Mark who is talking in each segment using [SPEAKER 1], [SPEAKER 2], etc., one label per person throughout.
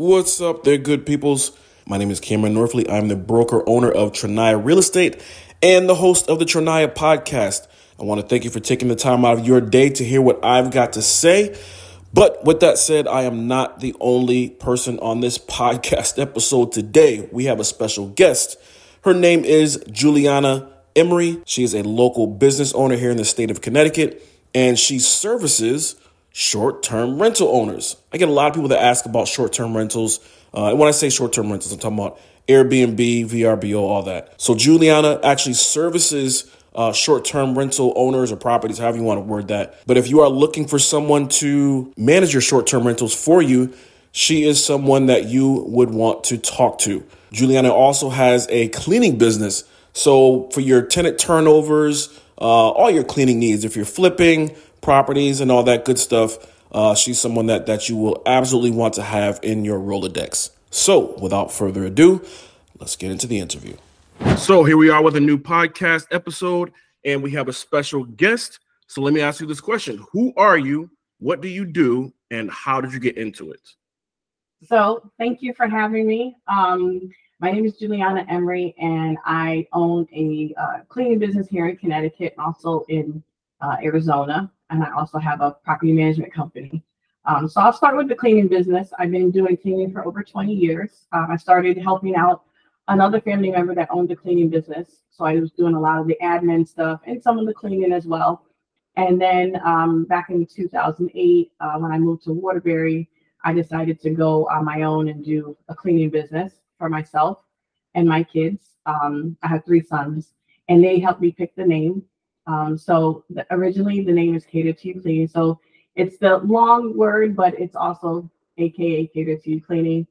[SPEAKER 1] What's up there, good peoples? My name is Cameron Norfleet. I'm the broker owner of Trinaya Real Estate and the host of the Trinaya Podcast. I want to thank you for taking the time out of your day to hear what I've got to say. But with that said, I am not the only person on this podcast episode today. We have a special guest. Her name is Juliana Emery. She is a local business owner here in the state of Connecticut, and she services short-term rental owners. I get a lot of people that ask about short-term rentals. And when I say short-term rentals, I'm talking about Airbnb, VRBO, all that. So Juliana actually services short-term rental owners or properties, however you want to word that. But if you are looking for someone to manage your short-term rentals for you, she is someone that you would want to talk to. Juliana also has a cleaning business. So for your tenant turnovers, all your cleaning needs, if you're flipping properties and all that good stuff, she's someone that you will absolutely want to have in your Rolodex. So without further ado, let's get into the interview. So here we are with a new podcast episode, and we have a special guest. So let me ask you this question. Who are you? What do you do? And how did you get into it?
[SPEAKER 2] So thank you for having me. My name is Juliana Emery, and I own a cleaning business here in Connecticut and also in Arizona. And I also have a property management company. So I'll start with the cleaning business. I've been doing cleaning for over 20 years. I started helping out another family member that owned a cleaning business. So I was doing a lot of the admin stuff and some of the cleaning as well. And then back in 2008, when I moved to Waterbury, I decided to go on my own and do a cleaning business for myself and my kids. I have 3 sons, and they helped me pick the name. Originally the name is Cater to You Cleaning. So it's the long word, but it's also AKA Cater to You Cleaning.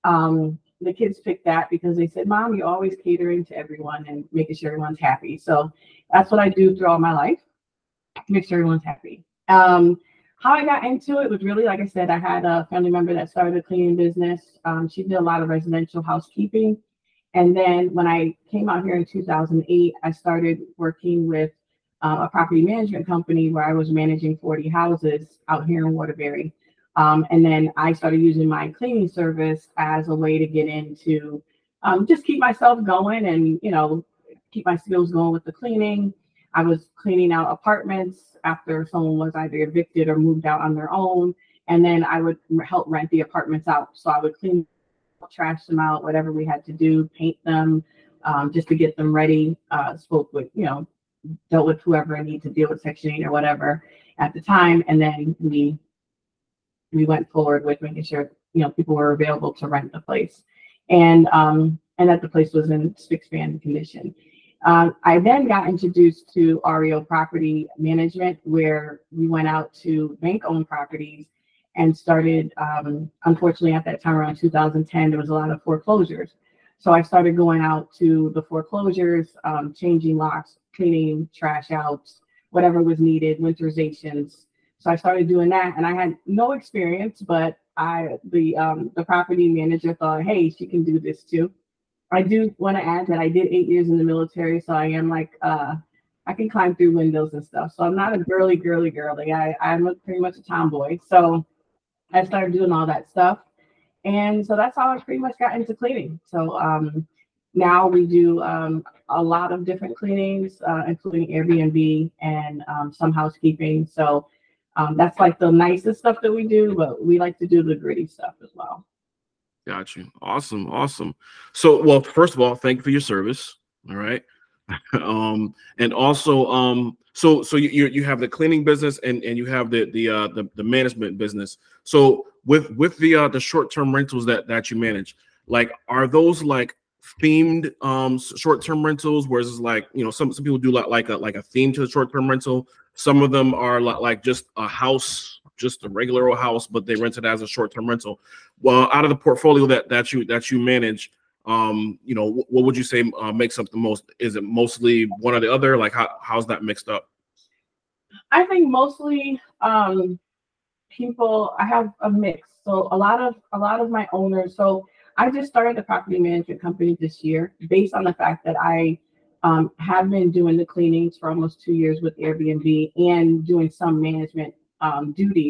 [SPEAKER 2] The kids picked that because they said, Mom, you're always catering to everyone and making sure everyone's happy. So that's what I do throughout my life, make sure everyone's happy. How I got into it was really, like I said, I had a family member that started a cleaning business. She did a lot of residential housekeeping. And then when I came out here in 2008, I started working with a property management company where I was managing 40 houses out here in Waterbury. And then I started using my cleaning service as a way to get into just keep myself going and, keep my skills going with the cleaning. I was cleaning out apartments after someone was either evicted or moved out on their own. And then I would help rent the apartments out. So I would clean, trash them out, whatever we had to do, paint them just to get them ready. Spoke with, dealt with whoever I need to deal with Section 8 or whatever at the time. And then we went forward with making sure, people were available to rent the place. And that the place was in spick span condition. I then got introduced to REO property management, where we went out to bank-owned properties and started, unfortunately, at that time around 2010, there was a lot of foreclosures. So I started going out to the foreclosures, changing locks, cleaning trash outs, whatever was needed, winterizations. So I started doing that, and I had no experience, but the property manager thought, hey, she can do this too. I do want to add that I did 8 years in the military, so I am I can climb through windows and stuff. So I'm not a girly. I'm pretty much a tomboy. So I started doing all that stuff. And so that's how I pretty much got into cleaning. So now we do a lot of different cleanings, including Airbnb and some housekeeping. So that's like the nicest stuff that we do, but we like to do the gritty stuff as well.
[SPEAKER 1] Got you. Awesome. So, well, first of all, thank you for your service. All right. And also, so you have the cleaning business and you have the management business. So with the short-term rentals that you manage, like, are those like themed short-term rentals, where it's like, some people do like a theme to the short-term rental. Some of them are like just a house, just a regular old house, but they rent it as a short-term rental. Well, out of the portfolio that you manage, what would you say makes up the most? Is it mostly one or the other? Like, how's that mixed up?
[SPEAKER 2] I think mostly people. I have a mix. So a lot of my owners. So I just started a property management company this year, based on the fact that I have been doing the cleanings for almost 2 years with Airbnb and doing some management duties.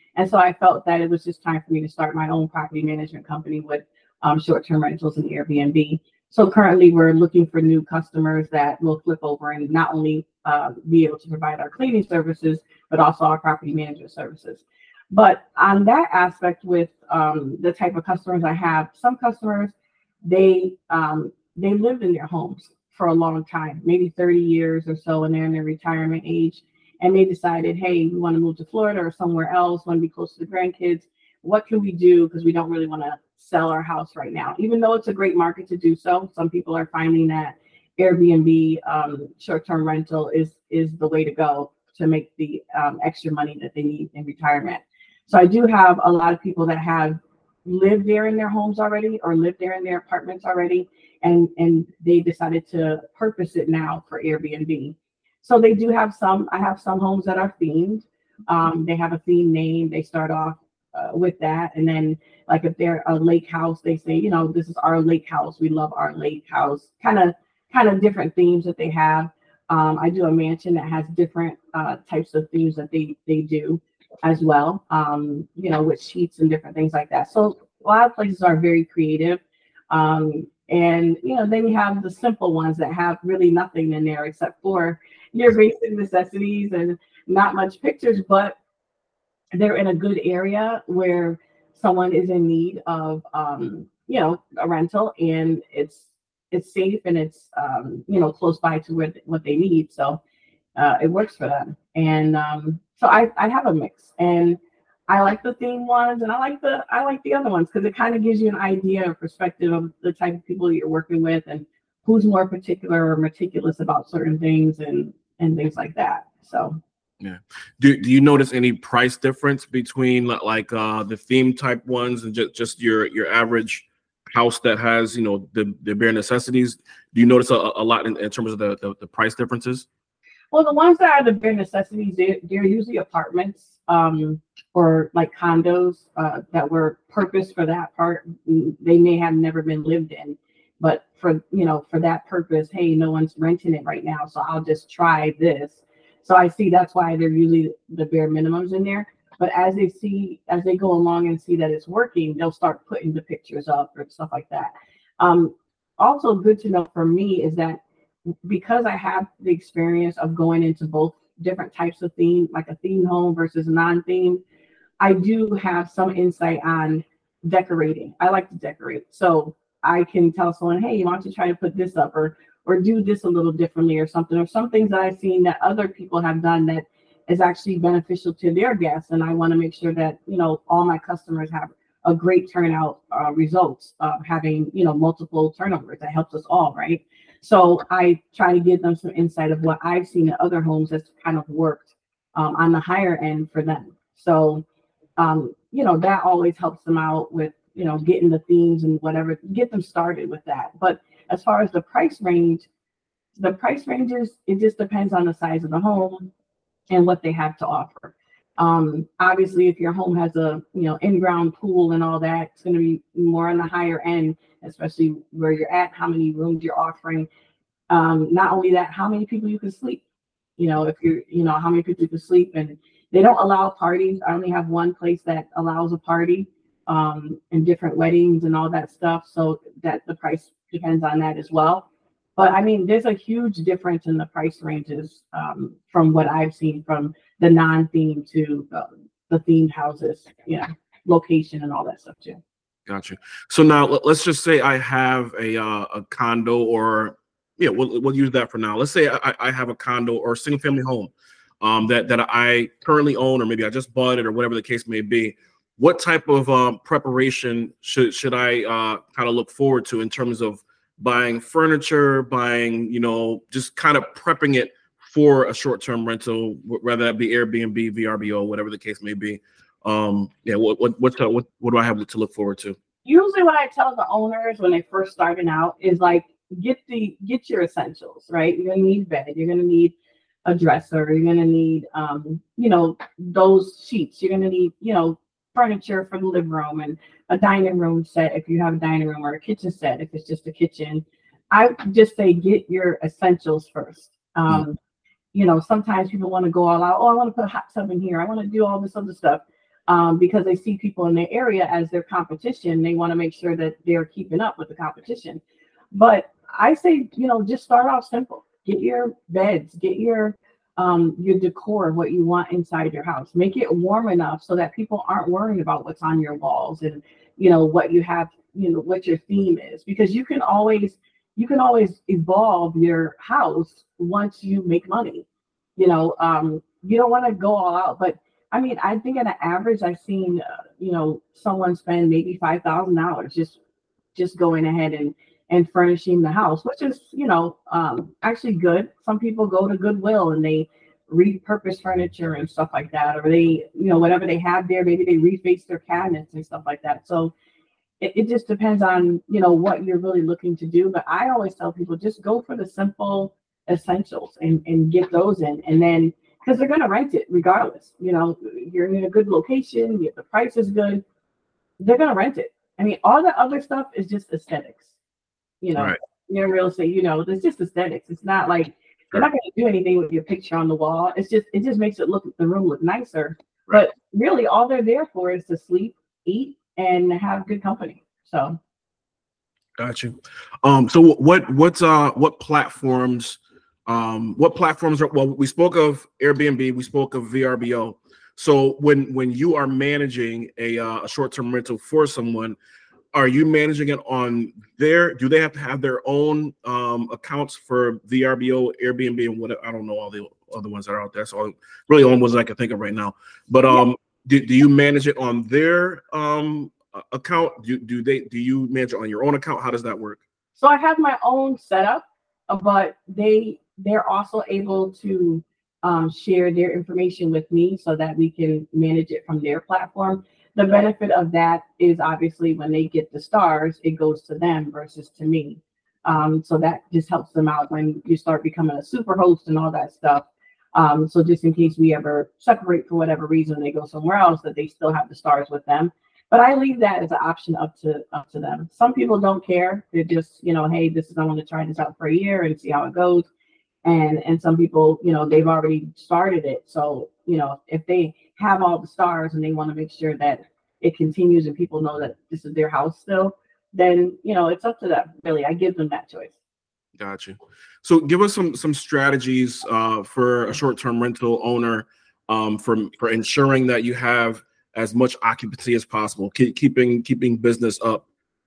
[SPEAKER 2] And so I felt that it was just time for me to start my own property management company with short-term rentals and Airbnb. So currently we're looking for new customers that will flip over and not only be able to provide our cleaning services, but also our property management services. But on that aspect with the type of customers I have, some customers, they lived in their homes for a long time, maybe 30 years or so, and they're in their retirement age. And they decided, hey, we want to move to Florida or somewhere else, want to be close to the grandkids. What can we do? Because we don't really want to sell our house right now, even though it's a great market to do so. Some people are finding that Airbnb short-term rental is the way to go to make the extra money that they need in retirement. So I do have a lot of people that have lived there in their homes already or lived there in their apartments already, and they decided to purpose it now for Airbnb. So they do have I have some homes that are themed. They have a theme name. They start off with that. And then like if they're a lake house, they say, this is our lake house. We love our lake house. Kind of different themes that they have. I do a mansion that has different types of themes that they do as well, with sheets and different things like that. So a lot of places are very creative. And, then you have the simple ones that have really nothing in there except for your basic necessities and not much pictures, but they're in a good area where someone is in need of, a rental, and it's safe and it's, close by to what they need. So it works for them. And so I have a mix, and I like the theme ones, and I like the other ones because it kind of gives you an idea or perspective of the type of people you're working with and who's more particular or meticulous about certain things and things like that. So
[SPEAKER 1] yeah. Do you notice any price difference between like the theme type ones and just your average house that has the bare necessities? Do you notice a lot in terms of the price differences?
[SPEAKER 2] Well, the ones that are the bare necessities, they're usually apartments or like condos that were purposed for that part. They may have never been lived in, but for that purpose, hey, no one's renting it right now, so I'll just try this. So I see that's why they're usually the bare minimums in there. But as they go along and see that it's working, they'll start putting the pictures up or stuff like that. Also good to know for me is that because I have the experience of going into both different types of theme, like a themed home versus non-themed, I do have some insight on decorating. I like to decorate. So I can tell someone, hey, why don't you try to put this up or do this a little differently or something, or some things that I've seen that other people have done that is actually beneficial to their guests. And I want to make sure that, all my customers have a great turnout results of having, multiple turnovers. That helps us all, right? So I try to give them some insight of what I've seen in other homes that's kind of worked on the higher end for them. So, that always helps them out with, getting the themes and whatever, get them started with that. But as far as the price ranges, it just depends on the size of the home and what they have to offer. Obviously, if your home has a in-ground pool and all that, it's going to be more on the higher end, especially where you're at, how many rooms you're offering. Not only that, how many people you can sleep. If you're, how many people you can sleep. And they don't allow parties. I only have one place that allows a party and different weddings and all that stuff. So that the price depends on that as well. But I mean, there's a huge difference in the price ranges from what I've seen from the non-themed to the themed houses, location and all that stuff too.
[SPEAKER 1] Gotcha. So now let's just say I have a condo, or we'll use that for now. Let's say I have a condo or a single family home that I currently own, or maybe I just bought it, or whatever the case may be. What type of preparation should I kind of look forward to in terms of buying furniture, buying, just kind of prepping it for a short-term rental, whether that be Airbnb, VRBO, whatever the case may be? What do I have to look forward to?
[SPEAKER 2] Usually what I tell the owners when they first starting out is like, get your essentials, right? You're gonna need bed, you're gonna need a dresser, you're gonna need those sheets, you're gonna need furniture for the living room and a dining room set if you have a dining room, or a kitchen set if it's just a kitchen. I just say get your essentials first. Sometimes people want to go all out. Oh, I want to put a hot tub in here, I want to do all this other stuff. because they see people in their area as their competition. They want to make sure that they're keeping up with the competition. But I say, just start off simple. Get your beds, get your decor, what you want inside your house. Make it warm enough so that people aren't worrying about what's on your walls and what you have, what your theme is, because you can always evolve your house once you make money. You don't want to go all out, but I mean, I think at an average, I've seen someone spend maybe $5,000 just going ahead and furnishing the house, which is actually good. Some people go to Goodwill and they repurpose furniture and stuff like that, or they whatever they have there, maybe they reface their cabinets and stuff like that. So it just depends on what you're really looking to do. But I always tell people, just go for the simple essentials and get those in, and then because they're going to rent it regardless. You're in a good location, the price is good, they're going to rent it. I mean, all the other stuff is just aesthetics.
[SPEAKER 1] Right.
[SPEAKER 2] You're in real estate, it's just aesthetics. It's not like you're not going to do anything with your picture on the wall. It just makes the room look nicer. Right. But really, all they're there for is to sleep, eat, and have good company. So.
[SPEAKER 1] Got you. So what platforms? What platforms are? Well, we spoke of Airbnb. We spoke of VRBO. So when you are managing a short-term rental for someone, are you managing it on do they have to have their own accounts for VRBO, Airbnb, and what? I don't know all the other ones that are out there. So really only ones I can think of right now. But do you manage it on their account? Do you manage it on your own account? How does that work?
[SPEAKER 2] So I have my own setup, but they're also able to share their information with me so that we can manage it from their platform. The benefit of that is obviously when they get the stars, it goes to them versus to me. So that just helps them out when you start becoming a super host and all that stuff. So just in case we ever separate for whatever reason, they go somewhere else, that they still have the stars with them. But I leave that as an option up to them. Some people don't care. They're just, hey, I want to try this out for a year and see how it goes. And some people, they've already started it. So, if they have all the stars and they want to make sure that it continues and people know that this is their house still, then, it's up to them. Really, I give them that choice.
[SPEAKER 1] Got you. So give us some strategies for a short-term rental owner for ensuring that you have as much occupancy as possible, keeping business up.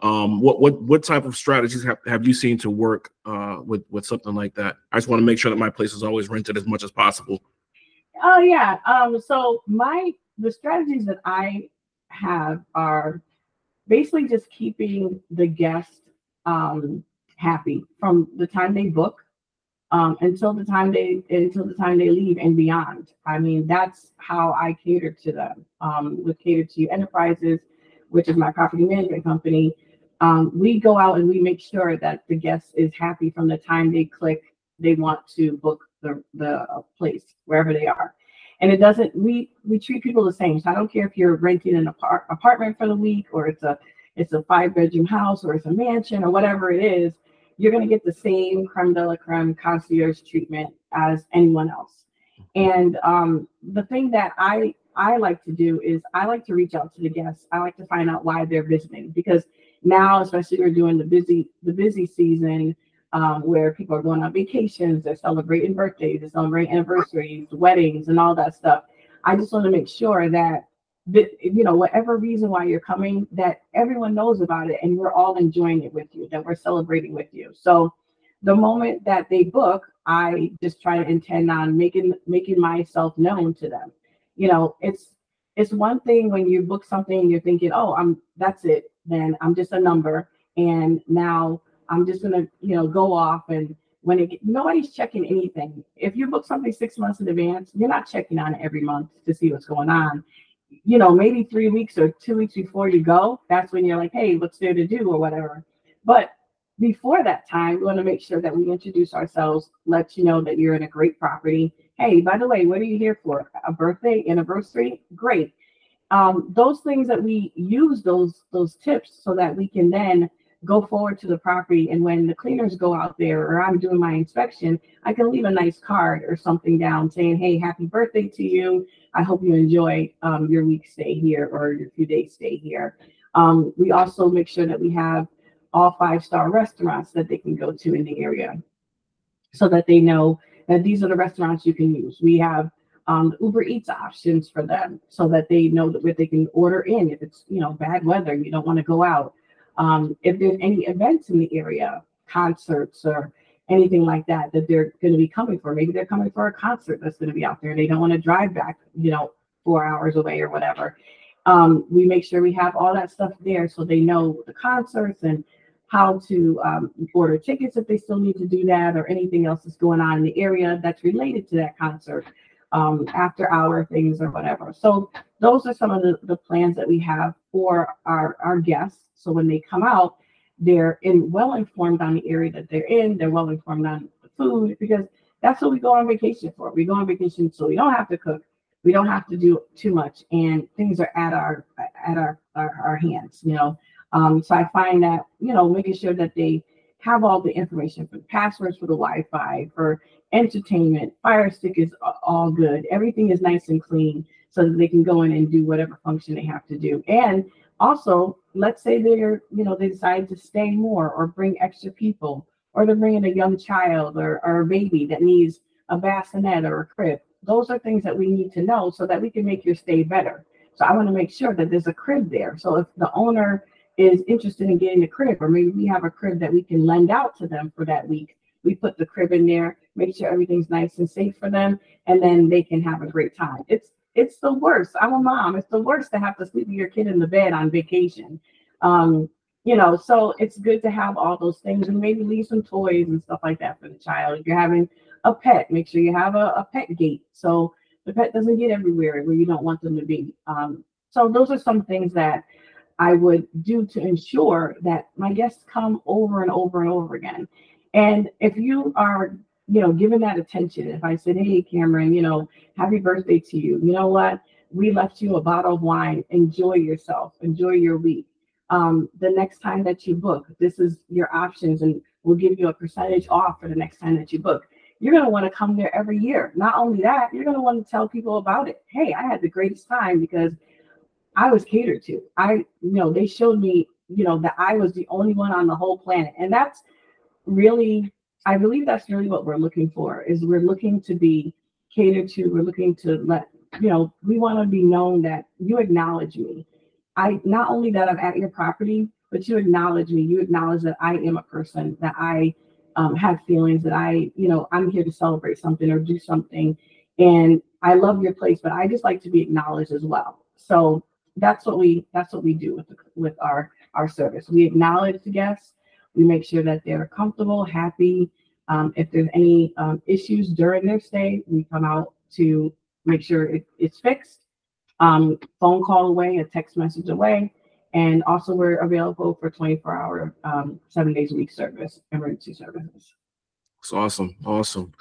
[SPEAKER 1] What type of strategies have you seen to work with something like that? I just want to make sure that my place is always rented as much as possible.
[SPEAKER 2] Oh yeah. So the strategies that I have are basically just keeping the guest happy from the time they book until the time they leave and beyond. I mean, that's how I cater to them. With Cater to You Enterprises, which is my property management company, we go out and we make sure that the guest is happy from the time they click they want to book the place wherever they are. And it doesn't, we treat people the same. So I don't care if you're renting an apartment for the week, or it's a 5-bedroom house, or it's a mansion, or whatever it is, you're going to get the same creme de la creme concierge treatment as anyone else. And the thing that I like to do is I like to reach out to the guests. I like to find out why they're visiting, because now, especially we're doing the busy season, where people are going on vacations, they're celebrating birthdays, they're celebrating anniversaries, weddings, and all that stuff. I just want to make sure that whatever reason why you're coming, that everyone knows about it and we're all enjoying it with you, that we're celebrating with you. So the moment that they book, I just try to intend on making myself known to them. It's one thing when you book something and you're thinking, oh, that's it, then I'm just a number, and now I'm just gonna go off, and nobody's checking anything. If you book something 6 months in advance, you're not checking on it every month to see what's going on. Maybe 3 weeks or 2 weeks before you go, that's when you're like, hey, what's there to do or whatever. But before that time, we want to make sure that we introduce ourselves, let you know that you're in a great property. Hey, by the way, what are you here for? A birthday, anniversary? Great. Those things that we use, those tips, so that we can then go forward to the property, and when the cleaners go out there or I'm doing my inspection, I can leave a nice card or something down saying, hey, happy birthday to you. I hope you enjoy your week stay here or your few days stay here. We also make sure that we have all 5-star restaurants that they can go to in the area so that they know that these are the restaurants you can use. We have Uber Eats options for them so that they know that they can order in if it's, bad weather, you don't want to go out. If there's any events in the area, concerts or anything like that they're going to be coming for. Maybe they're coming for a concert that's going to be out there. They don't want to drive back, 4 hours away or whatever. We make sure we have all that stuff there so they know the concerts and how to order tickets if they still need to do that or anything else that's going on in the area that's related to that concert, after hour things or whatever. So those are some of the plans that we have for our guests. So when they come out, they're well informed on the area that they're in. They're well informed on the food because that's what we go on vacation for. We go on vacation so we don't have to cook. We don't have to do too much, and things are at our hands. So I find that making sure that they have all the information for the passwords for the Wi-Fi, for entertainment, Fire Stick is all good. Everything is nice and clean so that they can go in and do whatever function they have to do. And also, let's say they decide to stay more or bring extra people, or they're bringing a young child or a baby that needs a bassinet or a crib. Those are things that we need to know so that we can make your stay better. So I want to make sure that there's a crib there. So if the owner is interested in getting a crib, or maybe we have a crib that we can lend out to them for that week, we put the crib in there, make sure everything's nice and safe for them, and then they can have a great time. It's the worst. I'm a mom. It's the worst to have to sleep with your kid in the bed on vacation. So it's good to have all those things and maybe leave some toys and stuff like that for the child. If you're having a pet, make sure you have a pet gate so the pet doesn't get everywhere where you don't want them to be. So those are some things that I would do to ensure that my guests come over and over and over again. And if you are, given that attention, if I said, hey, Cameron, happy birthday to you. You know what? We left you a bottle of wine. Enjoy yourself. Enjoy your week. The next time that you book, this is your options, and we'll give you a percentage off for the next time that you book. You're going to want to come there every year. Not only that, you're going to want to tell people about it. Hey, I had the greatest time because I was catered to. They showed me, that I was the only one on the whole planet. And that's really, I believe that's really what we're looking for, is we're looking to be catered to. We're looking to let, we want to be known that you acknowledge me. Not only that I'm at your property, but you acknowledge me. You acknowledge that I am a person, that I have feelings, that I'm here to celebrate something or do something. And I love your place, but I just like to be acknowledged as well. So that's what we do with our service. We acknowledge the guests. We make sure that they're comfortable, happy. If there's any issues during their stay, we come out to make sure it's fixed. Phone call away, a text message away. And also we're available for 24-hour, 7 days a week service, emergency services.
[SPEAKER 1] That's awesome. Awesome.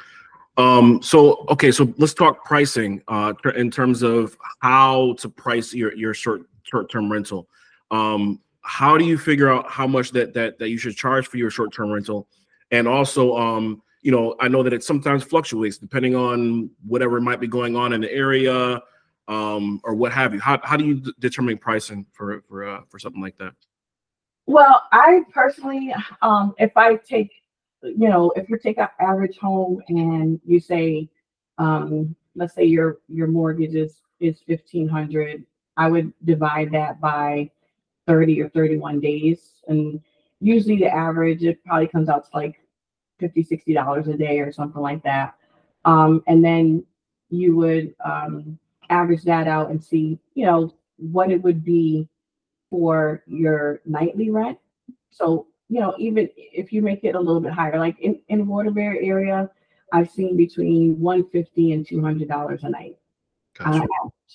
[SPEAKER 1] So let's talk pricing in terms of how to price your short-term rental. How do you figure out how much that you should charge for your short-term rental? And also, I know that it sometimes fluctuates depending on whatever might be going on in the area, or what have you. How do you determine pricing for something like that?
[SPEAKER 2] Well, I personally, if I take, if you take an average home and you say, let's say your mortgage is $1,500, I would divide that by 30 or 31 days. And usually the average, it probably comes out to like $50, $60 a day or something like that. And then you would average that out and see, what it would be for your nightly rent. So, even if you make it a little bit higher, like in Waterbury area, I've seen between $150 and $200 a night.
[SPEAKER 1] Gotcha.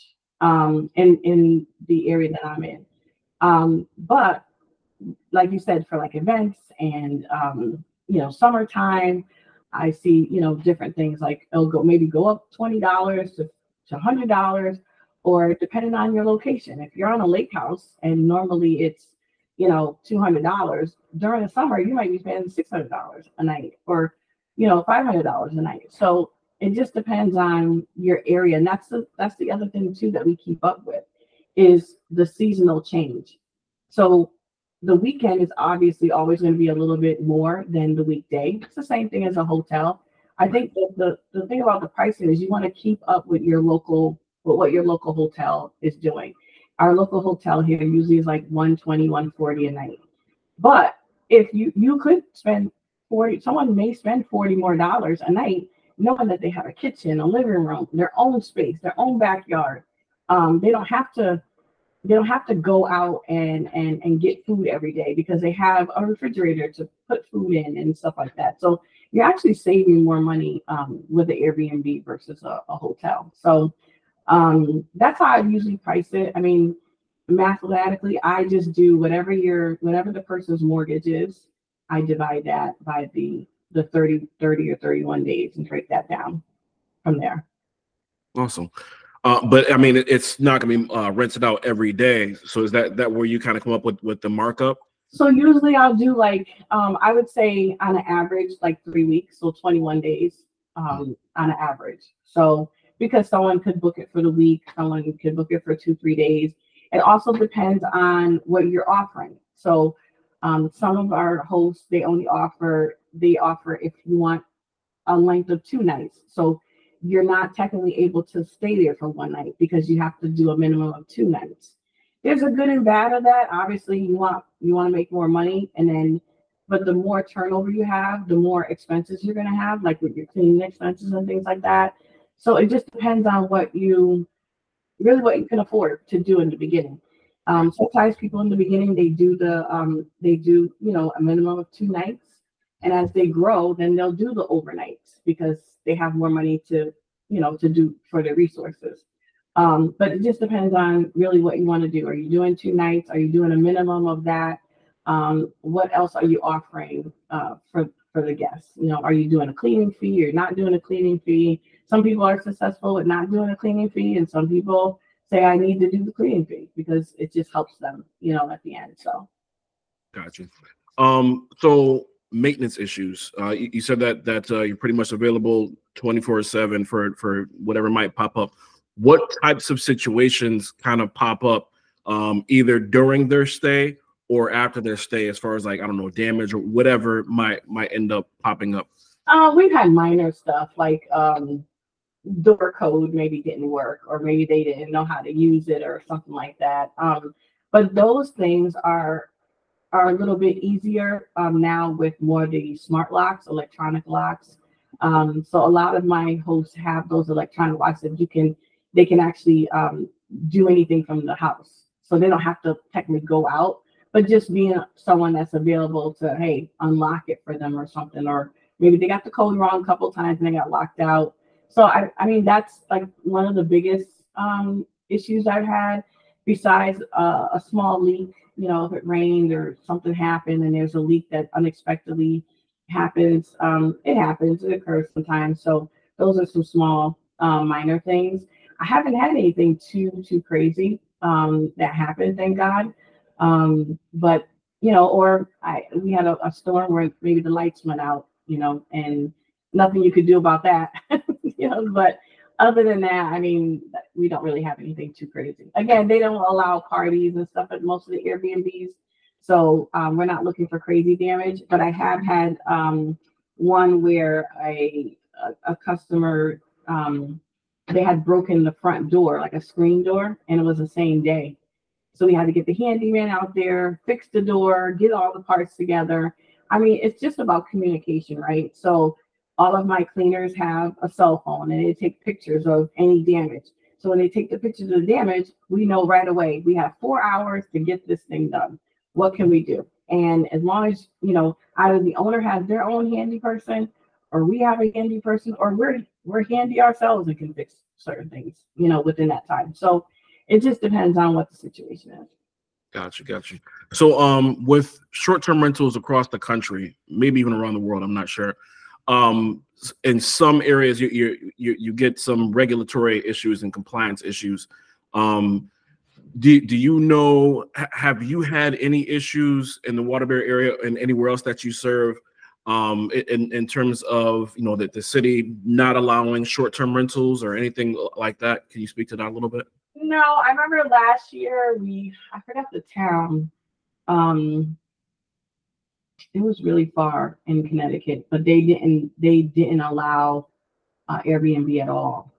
[SPEAKER 2] In the area that I'm in. But like you said, for like events and, summertime, I see, different things like it'll go up $20 to $100, or depending on your location. If you're on a lake house and normally it's $200. During the summer, you might be spending $600 a night, or $500 a night. So it just depends on your area. And that's the other thing too that we keep up with is the seasonal change. So the weekend is obviously always going to be a little bit more than the weekday. It's the same thing as a hotel. I think that the thing about the pricing is you want to keep up with what your local hotel is doing. Our local hotel here usually is like 120, 140 a night. But if you could spend 40, someone may spend $40 more a night, knowing that they have a kitchen, a living room, their own space, their own backyard. They don't have to go out and get food every day because they have a refrigerator to put food in and stuff like that. So you're actually saving more money with the Airbnb versus a hotel. So that's how I usually price it. I mean, mathematically, I just do whatever the person's mortgage is, I divide that by the 30 or 31 days and break that down from there.
[SPEAKER 1] Awesome. But I mean, it's not going to be rented out every day. So is that where you kind of come up with the markup?
[SPEAKER 2] So usually I'll do like, I would say on an average, like 3 weeks. So 21 days on an average. So because someone could book it for the week, someone could book it for 2-3 days. It also depends on what you're offering. So some of our hosts, they offer if you want a length of 2 nights. So you're not technically able to stay there for 1 night because you have to do a minimum of 2 nights. There's a good and bad of that. Obviously, you want to make more money, but the more turnover you have, the more expenses you're going to have, like with your cleaning expenses and things like that. So it just depends on what you can afford to do in the beginning. Sometimes people in the beginning, they do a minimum of 2 nights. And as they grow, then they'll do the overnights because they have more money to do for their resources. But it just depends on really what you want to do. Are you doing 2 nights? Are you doing a minimum of that? What else are you offering for the guests? Are you doing a cleaning fee or not doing a cleaning fee? Some people are successful with not doing a cleaning fee, and some people say I need to do the cleaning fee because it just helps them, at the end. So,
[SPEAKER 1] gotcha. So maintenance issues. You said that you're pretty much available 24/7 for whatever might pop up. What types of situations kind of pop up either during their stay or after their stay, as far as like, I don't know, damage or whatever might end up popping up?
[SPEAKER 2] We've had minor stuff like door code maybe didn't work, or maybe they didn't know how to use it or something like that. But those things are a little bit easier now with more of the smart locks, electronic locks. So a lot of my hosts have those electronic locks that they can actually do anything from the house. So they don't have to technically go out, but just being someone that's available to, hey, unlock it for them or something, or maybe they got the code wrong a couple of times and they got locked out. So I mean, that's like one of the biggest issues I've had, besides a small leak. If it rained or something happened and there's a leak that unexpectedly happens, it occurs sometimes. So those are some small minor things. I haven't had anything too crazy that happened, thank God. But we had a storm where maybe the lights went out, and nothing you could do about that. But other than that, I mean, we don't really have anything too crazy. Again, they don't allow parties and stuff at most of the Airbnbs. So we're not looking for crazy damage. But I have had one where a customer, they had broken the front door, like a screen door, and it was the same day. So we had to get the handyman out there, fix the door, get all the parts together. I mean, it's just about communication, right? So all of my cleaners have a cell phone and they take pictures of any damage. So when they take the pictures of the damage, we know right away, we have 4 hours to get this thing done. What can we do? And as long as, either the owner has their own handy person, or we have a handy person, or we're handy ourselves and can fix certain things, within that time. So it just depends on what the situation is.
[SPEAKER 1] Gotcha. So with short-term rentals across the country, maybe even around the world, I'm not sure. In some areas, you get some regulatory issues and compliance issues. Do you know, have you had any issues in the Waterbury area and anywhere else that you serve in terms of, you know, that the city not allowing short-term rentals or anything like that? Can you speak to that a little bit?
[SPEAKER 2] No, I remember last year I forgot the town. It was really far in Connecticut, but they didn't allow Airbnb at all.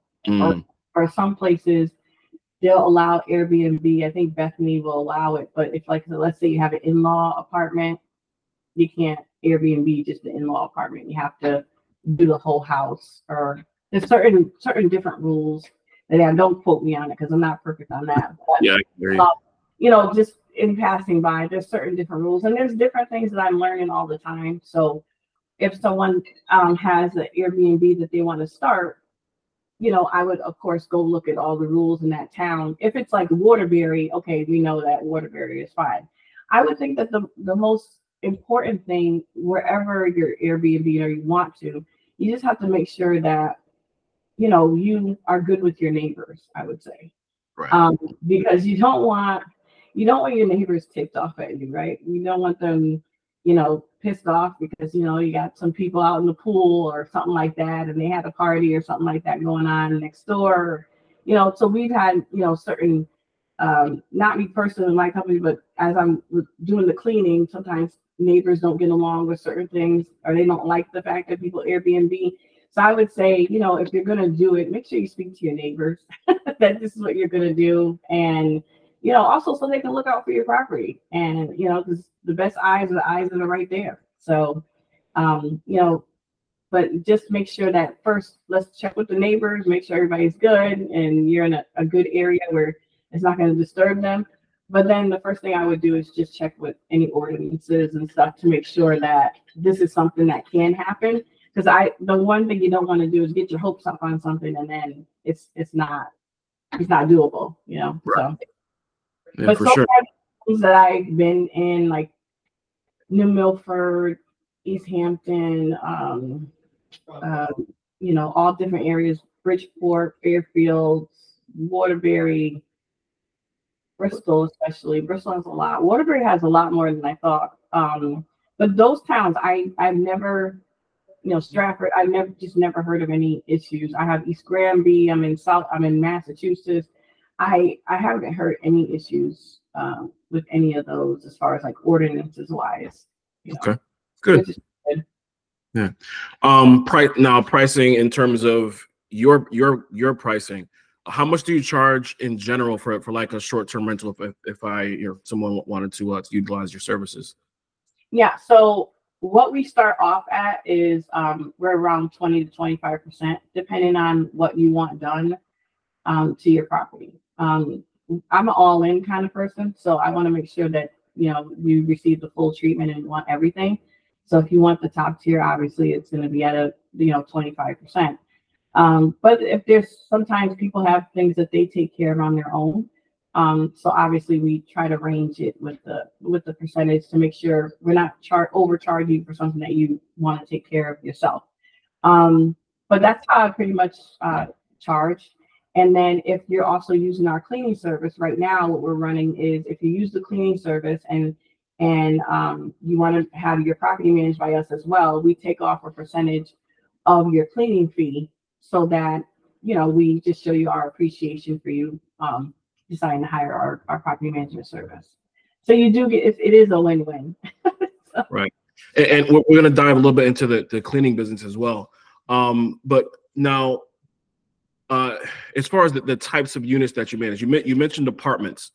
[SPEAKER 2] Or some places they'll allow Airbnb. I think Bethany will allow it, but if, like, let's say you have an in-law apartment, you can't Airbnb just the in-law apartment. You have to do the whole house, or there's certain different rules. And don't quote me on it because I'm not perfect on that. But,
[SPEAKER 1] yeah,
[SPEAKER 2] you know, just in passing by, there's certain different rules, and there's different things that I'm learning all the time. So if someone has an Airbnb that they want to start, you know, I would, of course, go look at all the rules in that town. If it's like Waterbury, okay, we know that Waterbury is fine. I would think that the most important thing, wherever your Airbnb or you want to, you just have to make sure that, you know, you are good with your neighbors, I would say.
[SPEAKER 1] Right.
[SPEAKER 2] Because you don't want your neighbors ticked off at you, right? You don't want them, you know, pissed off because, you know, you got some people out in the pool or something like that, and they had a party or something like that going on next door, you know. So we've had, you know, certain, not me personally in my company, but as I'm doing the cleaning, sometimes neighbors don't get along with certain things, or they don't like the fact that people Airbnb. So I would say, you know, if you're going to do it, make sure you speak to your neighbors that this is what you're going to do. And, you know, also so they can look out for your property. And, you know, because the best eyes are the eyes that are right there. So, you know, but just make sure that first, let's check with the neighbors, make sure everybody's good and you're in a good area where it's not going to disturb them. But then the first thing I would do is just check with any ordinances and stuff to make sure that this is something that can happen. Because the one thing you don't want to do is get your hopes up on something and then it's not doable, you know.
[SPEAKER 1] Right.
[SPEAKER 2] So,
[SPEAKER 1] yeah,
[SPEAKER 2] but
[SPEAKER 1] for
[SPEAKER 2] so
[SPEAKER 1] sure.
[SPEAKER 2] Far, that I've been in, like New Milford, East Hampton, you know, all different areas, Bridgeport, Fairfield, Waterbury, Bristol, especially. Bristol has a lot. Waterbury has a lot more than I thought. But those towns, I've never, you know, Stratford, I've never heard of any issues. I have East Granby. I'm in Massachusetts. I haven't heard any issues with any of those as far as like ordinances wise. You know,
[SPEAKER 1] okay, good. Yeah. Pricing in terms of your pricing. How much do you charge in general for like a short-term rental if someone wanted to utilize your services?
[SPEAKER 2] Yeah. So what we start off at is we're around 20 to 25%, depending on what you want done to your property. I'm an all-in kind of person, so I want to make sure that, you know, you receive the full treatment and want everything. So if you want the top tier, obviously it's going to be at a, you know, 25%. But if there's sometimes people have things that they take care of on their own. So obviously we try to range it with the percentage to make sure we're not overcharging you for something that you want to take care of yourself. But that's how I pretty much charge. And then if you're also using our cleaning service right now, what we're running is if you use the cleaning service and you want to have your property managed by us as well, we take off a percentage of your cleaning fee so that, you know, we just show you our appreciation for you deciding to hire our property management service. So you do get, it is a win-win. So.
[SPEAKER 1] Right. And we're going to dive a little bit into the cleaning business as well. But now, as far as the types of units that you manage, you mentioned apartments.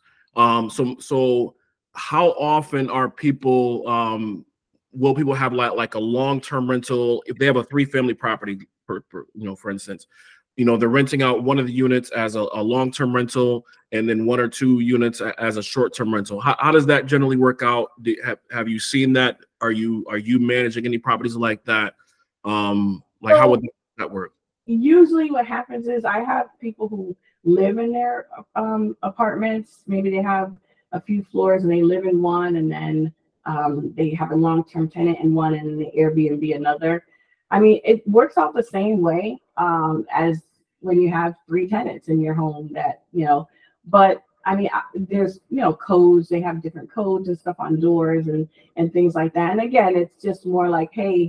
[SPEAKER 1] So how often are people, will people have like a long-term rental if they have a 3-family property, for instance, they're renting out one of the units as a long-term rental and then 1 or 2 units as a short-term rental. How does that generally work out? Have you seen that? Are you managing any properties like that? How would that work?
[SPEAKER 2] Usually what happens is I have people who live in their apartments. Maybe they have a few floors and they live in one, and then they have a long-term tenant in one and the Airbnb another. I mean, it works out the same way as when you have 3 tenants in your home but I mean, there's, codes. They have different codes and stuff on doors and things like that. And again, it's just more like, hey,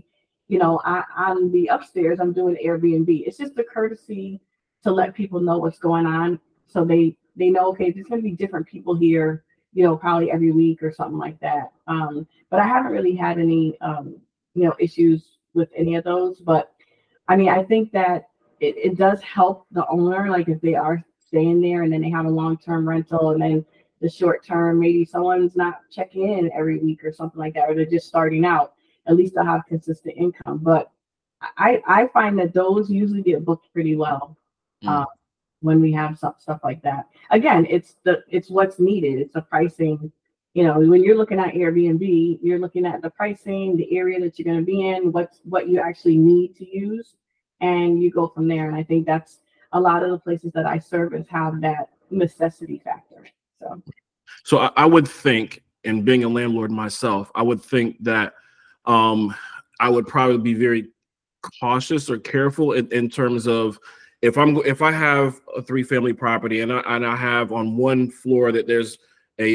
[SPEAKER 2] on the upstairs, I'm doing Airbnb. It's just a courtesy to let people know what's going on, so they know, okay, there's going to be different people here, probably every week or something like that. But I haven't really had any, issues with any of those. But I mean, I think that it does help the owner, like if they are staying there and then they have a long-term rental, and then the short term, maybe someone's not checking in every week or something like that, or they're just starting out. At least they'll have consistent income. But I find that those usually get booked pretty well when we have stuff like that. Again, it's what's needed. It's the pricing. When you're looking at Airbnb, you're looking at the pricing, the area that you're going to be in, what you actually need to use, and you go from there. And I think that's a lot of the places that I service have that necessity factor.
[SPEAKER 1] So I would think, and being a landlord myself, I would think that I would probably be very cautious or careful in terms of if I have a 3-family property and I have on one floor that there's a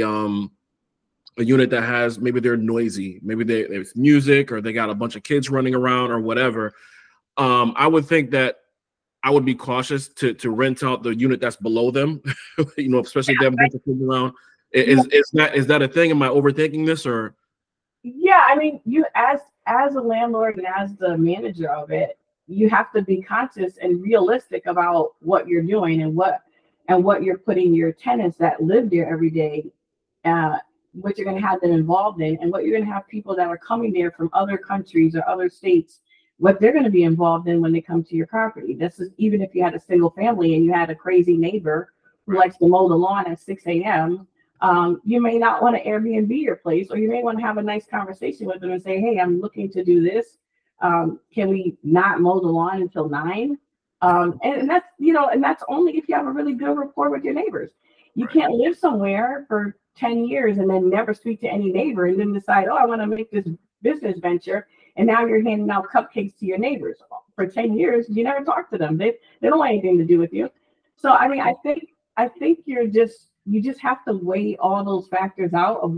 [SPEAKER 1] unit that has, maybe they're noisy, maybe there's music, or they got a bunch of kids running around or whatever. I would think that I would be cautious to rent out the unit that's below them, especially if they have a bunch of kids around. Is that a thing? Am I overthinking this, or?
[SPEAKER 2] Yeah, I mean, you as a landlord and as the manager of it, you have to be conscious and realistic about what you're doing and what you're putting your tenants that live there every day, what you're going to have them involved in, and what you're going to have people that are coming there from other countries or other states, what they're going to be involved in when they come to your property. This is even if you had a single family and you had a crazy neighbor who likes to mow the lawn at 6 a.m., you may not want to Airbnb your place, or you may want to have a nice conversation with them and say, hey, I'm looking to do this. Can we not mow the lawn until 9? And that's, and that's only if you have a really good rapport with your neighbors. You can't live somewhere for 10 years and then never speak to any neighbor and then decide, oh, I want to make this business venture. And now you're handing out cupcakes to your neighbors. For 10 years, you never talk to them. They don't want anything to do with you. So, I mean, I think you just have to weigh all those factors out of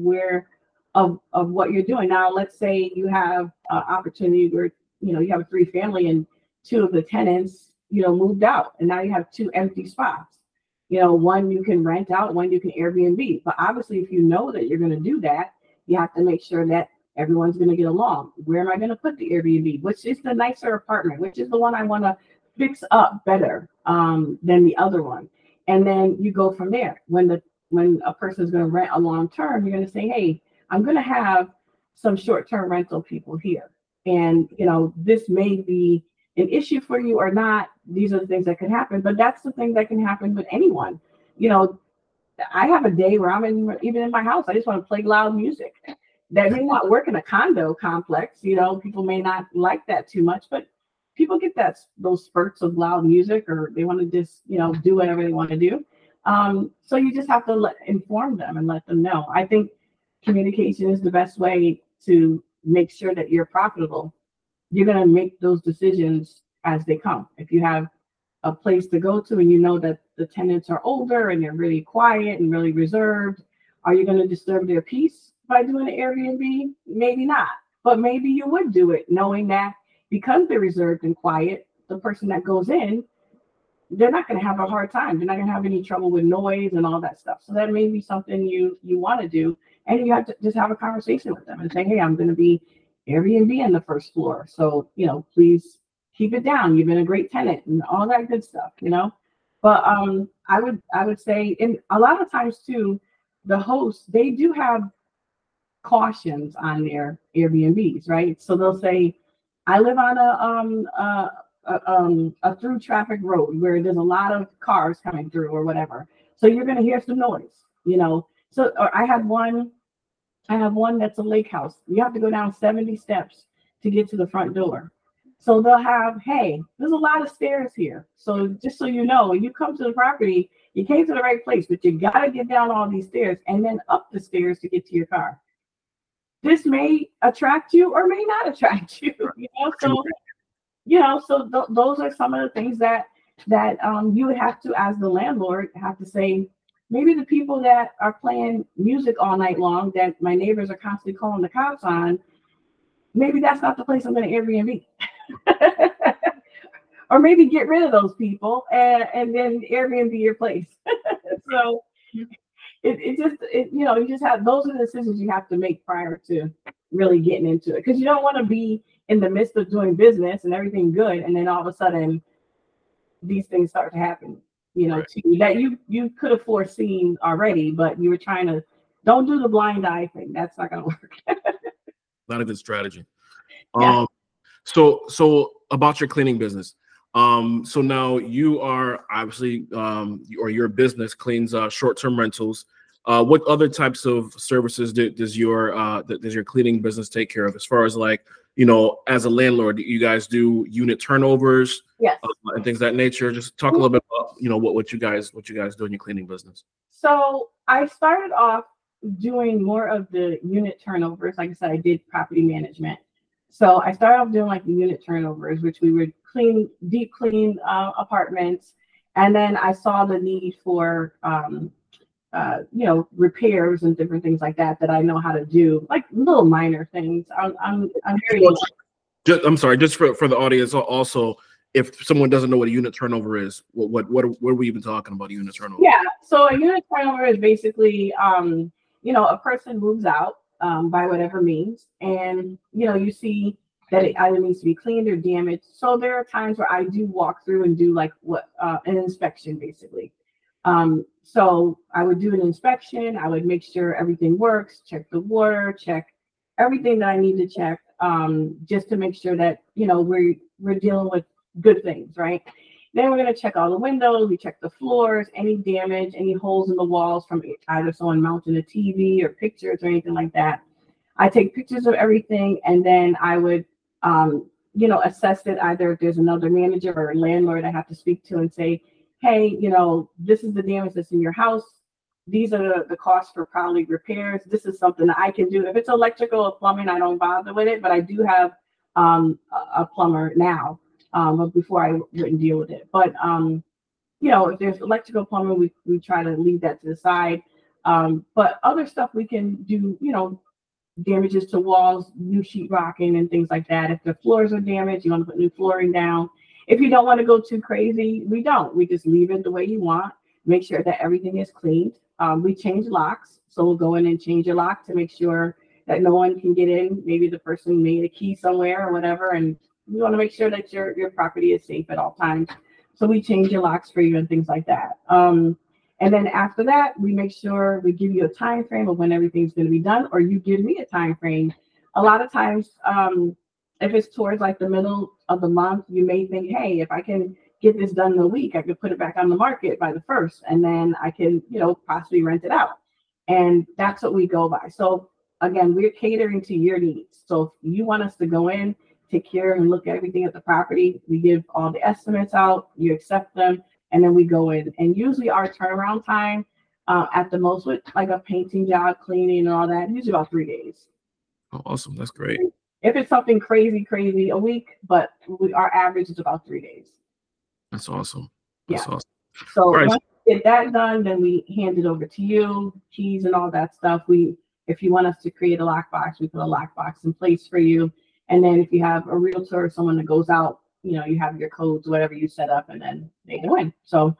[SPEAKER 2] what you're doing. Now, let's say you have an opportunity where, you have a 3-family and 2 of the tenants, moved out, and now you have 2 empty spots. One you can rent out, one you can Airbnb. But obviously, if you know that you're going to do that, you have to make sure that everyone's going to get along. Where am I going to put the Airbnb? Which is the nicer apartment? Which is the one I want to fix up better than the other one? And then you go from there. When a person is going to rent a long term, you're going to say, hey, I'm going to have some short-term rental people here. And, this may be an issue for you or not. These are the things that can happen, but that's the thing that can happen with anyone. I have a day where even in my house, I just want to play loud music. That may not work in a condo complex. People may not like that too much, but people get those spurts of loud music, or they want to just, do whatever they want to do. So you just have to inform them and let them know. I think communication is the best way to make sure that you're profitable. You're going to make those decisions as they come. If you have a place to go to and you know that the tenants are older and they're really quiet and really reserved, are you going to disturb their peace by doing an Airbnb? Maybe not. But maybe you would do it knowing that because they're reserved and quiet, the person that goes in, they're not going to have a hard time. They're not going to have any trouble with noise and all that stuff. So that may be something you want to do. And you have to just have a conversation with them and say, hey, I'm going to be Airbnb on the first floor. So, please keep it down. You've been a great tenant and all that good stuff, But I would say, and a lot of times too, the hosts, they do have cautions on their Airbnbs, right? So they'll say, I live on a through traffic road where there's a lot of cars coming through or whatever. So you're going to hear some noise, So I have one that's a lake house. You have to go down 70 steps to get to the front door. So they'll have, hey, there's a lot of stairs here. So just so you know, when you come to the property, you came to the right place, but you got to get down all these stairs and then up the stairs to get to your car. This may attract you or may not attract you, So, those are some of the things that you would have to, as the landlord, have to say, maybe the people that are playing music all night long that my neighbors are constantly calling the cops on, maybe that's not the place I'm going to Airbnb. Or maybe get rid of those people and then Airbnb your place. So you just have, those are the decisions you have to make prior to really getting into it, because you don't want to be in the midst of doing business and everything good, and then all of a sudden these things start to happen,
[SPEAKER 1] Right.
[SPEAKER 2] to you that you could have foreseen already, but you were trying to. Don't do the blind eye thing. That's not going to work.
[SPEAKER 1] Not a good strategy.
[SPEAKER 2] Yeah.
[SPEAKER 1] So about your cleaning business. So now you are obviously, or your business cleans short-term rentals. What other types of services does your cleaning business take care of? As far as like, as a landlord, you guys do unit turnovers,
[SPEAKER 2] Yes.
[SPEAKER 1] And things of that nature. Just talk a little bit about, what you guys do in your cleaning business.
[SPEAKER 2] So I started off doing more of the unit turnovers. Like I said, I did property management. So I started off doing like the unit turnovers, which we would deep clean apartments. And then I saw the need for, repairs and different things like that I know how to do, like little minor things. I'm very.
[SPEAKER 1] I'm sorry, just for the audience also, if someone doesn't know what a unit turnover is, what are we even talking about, a unit turnover?
[SPEAKER 2] Yeah, so a unit turnover is basically, a person moves out by whatever means, and you see that it either needs to be cleaned or damaged. So there are times where I do walk through and do like an inspection, basically. So I would do an inspection. I would make sure everything works, check the water, check everything that I need to check, just to make sure that we're dealing with good things, right? Then we're going to check all the windows. We check the floors, any damage, any holes in the walls from either someone mounting a TV or pictures or anything like that. I take pictures of everything, and then I would, assess it. Either if there's another manager or a landlord I have to speak to and say, hey, this is the damage that's in your house. These are the costs for probably repairs. This is something that I can do. If it's electrical or plumbing, I don't bother with it, but I do have a plumber now. But before I wouldn't deal with it. But if there's electrical plumbing, we try to leave that to the side. But other stuff we can do, damages to walls, new sheetrocking and things like that. If the floors are damaged, you want to put new flooring down. If you don't want to go too crazy, we don't. We just leave it the way you want. Make sure that everything is cleaned. We change locks, so we'll go in and change your lock to make sure that no one can get in. Maybe the person made a key somewhere or whatever, and you want to make sure that your property is safe at all times. So we change your locks for you and things like that. And then after that, we make sure we give you a time frame of when everything's going to be done, or you give me a time frame. A lot of times, if it's towards like the middle of the month, you may think, hey, if I can get this done in a week, I could put it back on the market by the 1st, and then I can, possibly rent it out. And that's what we go by. So again, we're catering to your needs. So if you want us to go in, take care and look at everything at the property, we give all the estimates out, you accept them, and then we go in. And usually our turnaround time at the most with like a painting job, cleaning and all that, usually about 3 days.
[SPEAKER 1] Oh, awesome. That's great.
[SPEAKER 2] If it's something crazy, a week, but our average is about 3 days.
[SPEAKER 1] That's awesome.
[SPEAKER 2] That's awesome. So
[SPEAKER 1] right.
[SPEAKER 2] Once we get that done, then we hand it over to you, keys and all that stuff. If you want us to create a lockbox, we put a lockbox in place for you. And then if you have a realtor or someone that goes out, you have your codes, whatever you set up, and then they go in. So,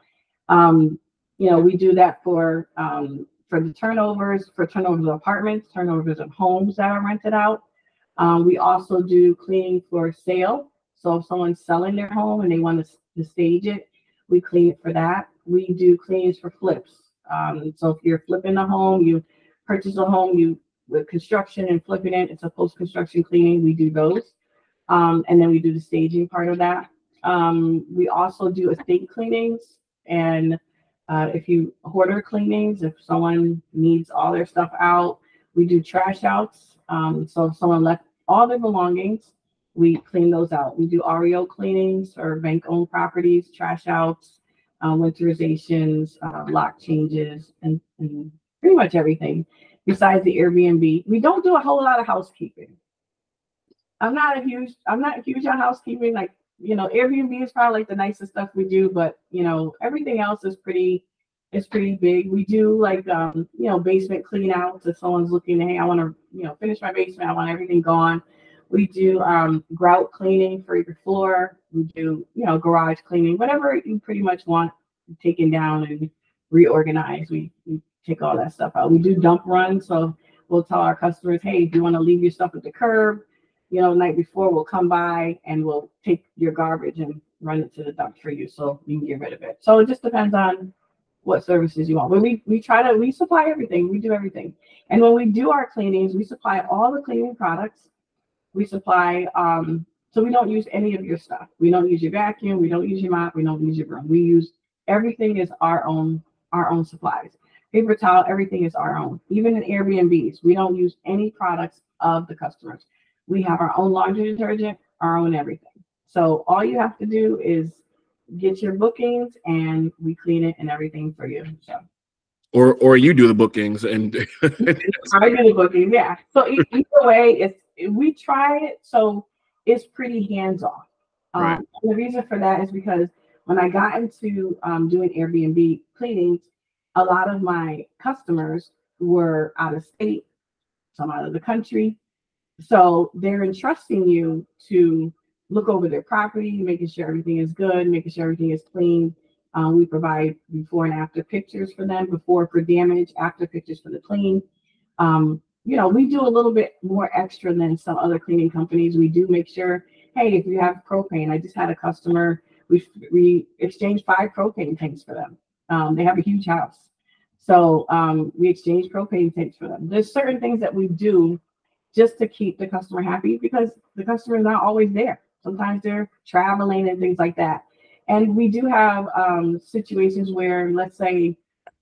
[SPEAKER 2] we do that for the turnovers of apartments, turnovers of homes that are rented out. We also do cleaning for sale. So if someone's selling their home and they want to stage it, we clean it for that. We do cleans for flips. So if you're flipping a home, you purchase a home, with construction and flipping it, it's a post-construction cleaning. We do those. And then we do the staging part of that. We also do estate cleanings, and if you hoarder cleanings, if someone needs all their stuff out, we do trash outs. So if someone left all their belongings, we clean those out. We do REO cleanings or bank-owned properties, trash outs, winterizations, lock changes, and pretty much everything. Besides the Airbnb, we don't do a whole lot of housekeeping. I'm not huge on housekeeping. Like, Airbnb is probably like the nicest stuff we do, but everything else is pretty It's pretty big. We do like basement clean outs if someone's looking, hey, I want to, finish my basement. I want everything gone. We do grout cleaning for your floor. We do, garage cleaning, whatever you pretty much want taken down and reorganized. We take all that stuff out. We do dump runs, so we'll tell our customers, hey, if you want to leave your stuff at the curb, the night before we'll come by and we'll take your garbage and run it to the dump for you so you can get rid of it. So it just depends on what services you want. But we supply everything. We do everything. And when we do our cleanings, we supply all the cleaning products. We supply, so we don't use any of your stuff. We don't use your vacuum. We don't use your mop. We don't use your broom. We use everything is our own supplies. Paper towel, everything is our own. Even in Airbnbs, we don't use any products of the customers. We have our own laundry detergent, our own everything. So all you have to do is get your bookings and we clean it and everything for you. So.
[SPEAKER 1] Or you do the bookings and
[SPEAKER 2] I do the bookings, yeah. So either way, we try it, so it's pretty hands-off.
[SPEAKER 1] Right.
[SPEAKER 2] The reason for that is because when I got into doing Airbnb cleanings, a lot of my customers were out of state, some out of the country. So they're entrusting you to look over their property, making sure everything is good, making sure everything is clean. We provide before and after pictures for them, before for damage, after pictures for the clean. We do a little bit more extra than some other cleaning companies. We do make sure, hey, if you have propane, I just had a customer, we exchanged 5 propane tanks for them. They have a huge house. So we exchange propane tanks for them. There's certain things that we do just to keep the customer happy because the customer is not always there. Sometimes they're traveling and things like that. And we do have situations where, let's say,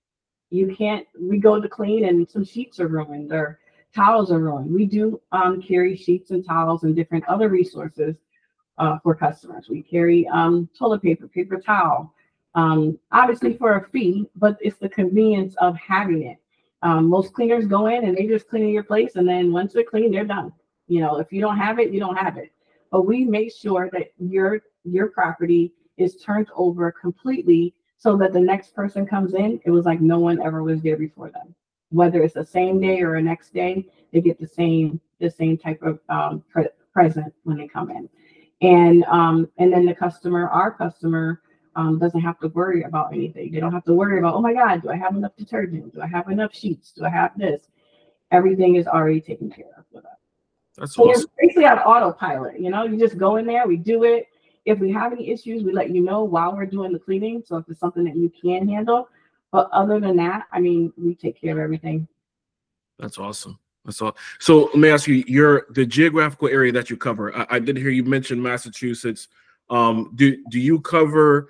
[SPEAKER 2] we go to clean and some sheets are ruined or towels are ruined. We do carry sheets and towels and different other resources for customers. We carry toilet paper, paper towel, obviously for a fee, but it's the convenience of having it. Most cleaners go in and they just clean your place, and then once they're clean, they're done. If you don't have it, you don't have it. But we make sure that your property is turned over completely so that the next person comes in, it was like no one ever was there before them. Whether it's the same day or the next day, they get the same type of present when they come in. And then our customer doesn't have to worry about anything. They don't have to worry about, oh my God, do I have enough detergent? Do I have enough sheets? Do I have this? Everything is already taken care of with us.
[SPEAKER 1] That's
[SPEAKER 2] so
[SPEAKER 1] awesome.
[SPEAKER 2] We're basically on autopilot. You just go in there, we do it. If we have any issues, we let you know while we're doing the cleaning. So if it's something that you can handle, but other than that, we take care of everything.
[SPEAKER 1] That's awesome. That's all. So let me ask you, the geographical area that you cover. I did hear you mention Massachusetts. Do you cover?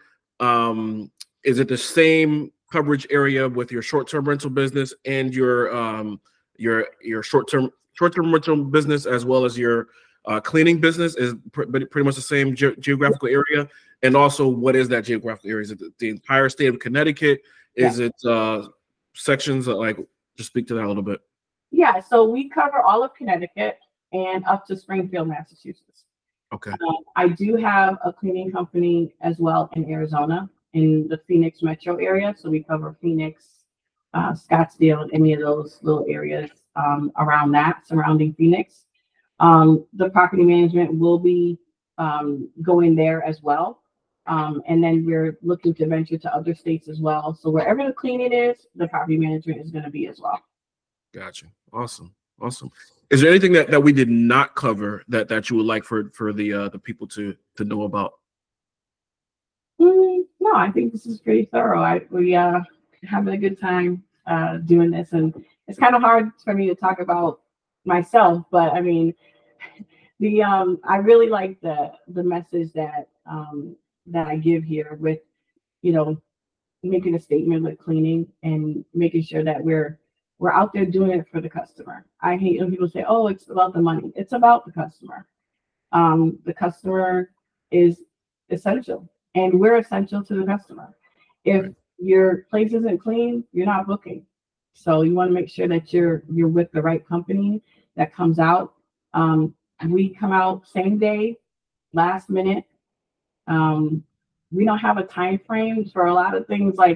[SPEAKER 1] Is it the same coverage area with your short-term rental business and your short-term rental business as well as your cleaning business? Is pretty much the same geographical area? And also, what is that geographical area? Is it the entire state of Connecticut? Is it sections that, just speak to that a little bit?
[SPEAKER 2] Yeah, so we cover all of Connecticut and up to Springfield, Massachusetts.
[SPEAKER 1] Okay.
[SPEAKER 2] I do have a cleaning company as well in Arizona, in the Phoenix metro area. So we cover Phoenix, Scottsdale, any of those little areas around that, surrounding Phoenix. The property management will be going there as well. And then we're looking to venture to other states as well. So wherever the cleaning is, the property management is going to be as well.
[SPEAKER 1] Gotcha. Awesome. Is there anything that we did not cover that you would like for the people to know about?
[SPEAKER 2] No, I think this is pretty thorough. We having a good time doing this, and it's kind of hard for me to talk about myself, but I really like the message that I give here with making a statement with cleaning and making sure that we're out there doing it for the customer. I hate when people say, oh, it's about the money. It's about the customer. The customer is essential, and we're essential to the customer. If your place isn't clean, you're not booking. So you want to make sure that you're with the right company that comes out. We come out same day, last minute. We don't have a time frame for a lot of things. Like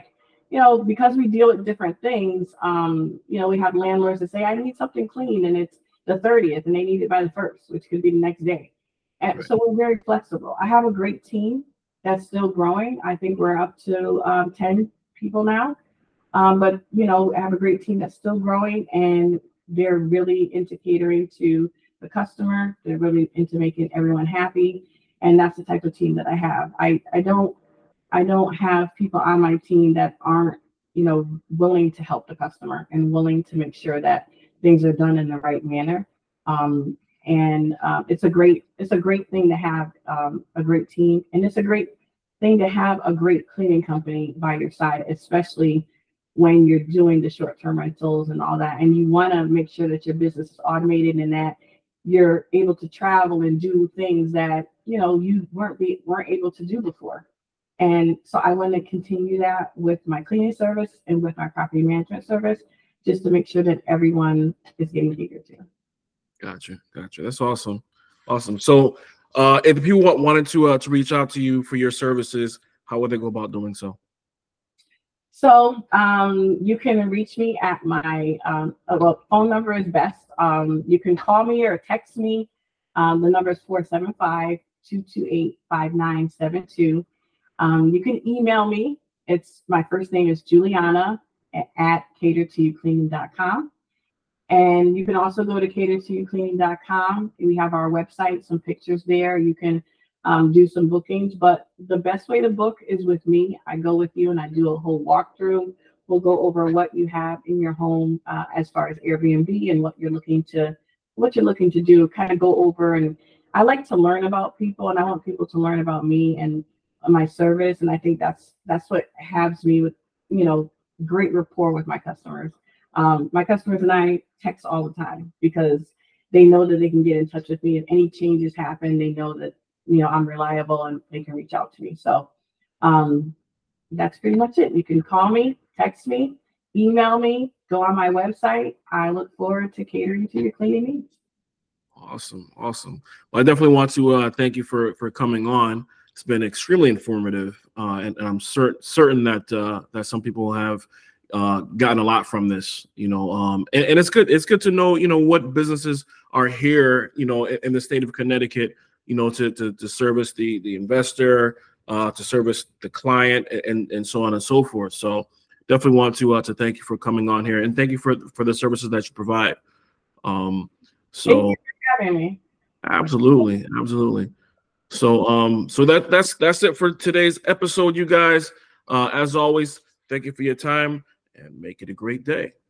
[SPEAKER 2] because we deal with different things, we have landlords that say, I need something clean, and it's the 30th, and they need it by the 1st, which could be the next day. And
[SPEAKER 1] Right.
[SPEAKER 2] so we're very flexible. I have a great team that's still growing. I think we're up to 10 people now. But I have a great team that's still growing, and they're really into catering to the customer. They're really into making everyone happy. And that's the type of team that I have. I don't have people on my team that aren't, willing to help the customer and willing to make sure that things are done in the right manner. It's a great thing to have a great team, and it's a great thing to have a great cleaning company by your side, especially when you're doing the short-term rentals and all that. And you want to make sure that your business is automated and that you're able to travel and do things that you weren't able to do before. And so I want to continue that with my cleaning service and with my property management service, just to make sure that everyone is getting catered to.
[SPEAKER 1] Gotcha. That's awesome. So, if people wanted to reach out to you for your services, how would they go about doing so?
[SPEAKER 2] So you can reach me at my phone number is best. You can call me or text me. The number is 475-228-5972. You can email me. My first name is Juliana at catertoyoukcleaning.com. And you can also go to catertoyoukcleaning.com. We have our website, some pictures there. You can do some bookings, but the best way to book is with me. I go with you and I do a whole walkthrough. We'll go over what you have in your home as far as Airbnb and what you're looking to do, kind of go over. And I like to learn about people, and I want people to learn about me and my service. And I think that's what has me with, great rapport with my customers. My customers and I text all the time because they know that they can get in touch with me if any changes happen. They know that I'm reliable and they can reach out to me. So that's pretty much it. You can call me, text me, email me, go on my website. I look forward to catering to your cleaning needs.
[SPEAKER 1] Awesome. Well, I definitely want to thank you for coming on. It's been extremely informative, and I'm certain that some people have gotten a lot from this. And it's good. It's good to know what businesses are here, in the state of Connecticut, to service the investor, to service the client, and so on and so forth. So definitely want to thank you for coming on here, and thank you for the services that you provide.
[SPEAKER 2] Thank you for having me.
[SPEAKER 1] Absolutely. So that's it for today's episode, you guys. As always, thank you for your time and make it a great day.